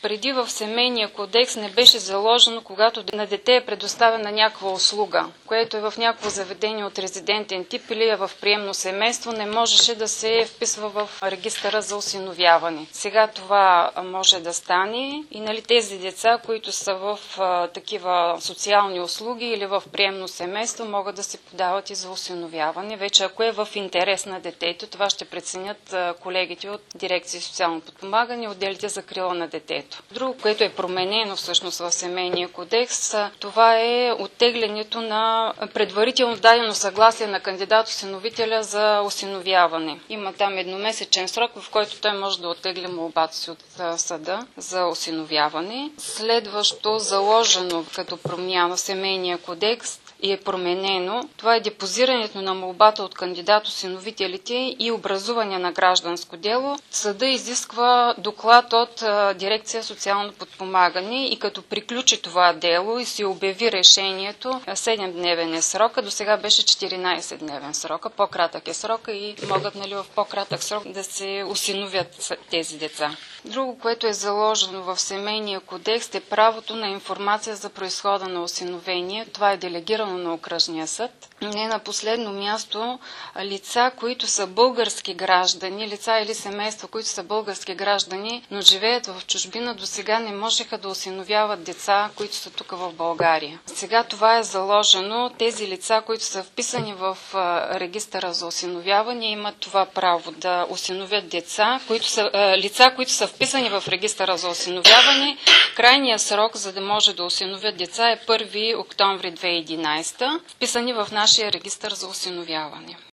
Преди в Семейния кодекс не беше заложено, когато на дете е предоставена някаква услуга, което е в някакво заведение от резидентен тип или е в приемно семейство, не можеше да се вписва в регистъра за осиновяване. Сега това може да стане и тези деца, които са в такива социални услуги или в приемно семейство, могат да се подават и за осиновяване. Вече ако е в интерес на детето, това ще преценят колегите от дирекция социално подпомагане и отделите за закрила на детето. Друго, което е променено всъщност в Семейния кодекс, това е оттеглянето на предварително дадено съгласие на кандидат-осиновителя за осиновяване. Има там едномесечен срок, в който той може да оттегли молбата си от съда за осиновяване. Следващо заложено като промяна в Семейния кодекс и е променено, това е депозирането на молбата от кандидат-осиновителите и образуване на гражданско дело. Съда изисква доклад от дирекция социално подпомагане и като приключи това дело и се обяви решението, 7-дневен е срока, до сега беше 14-дневен срока, по-кратък е срока и могат в по-кратък срок да се осиновят тези деца. Друго, което е заложено в Семейния кодекс, е правото на информация за произхода на осиновение. Това е делегирано на окръжния съд. Не на последно място, лица, които са български граждани, лица или семейства, които са български граждани, но живеят в чужбина, до сега не можеха да осиновяват деца, които са тук в България. Сега това е заложено. Тези лица, които са вписани в регистъра за осиновяване, имат това право да осиновят деца, лица, които са вписани в регистъра за осиновяване. Крайният срок, за да може да осиновят деца, е 1 октомври 2011, вписани в нашия регистър за осиновяване.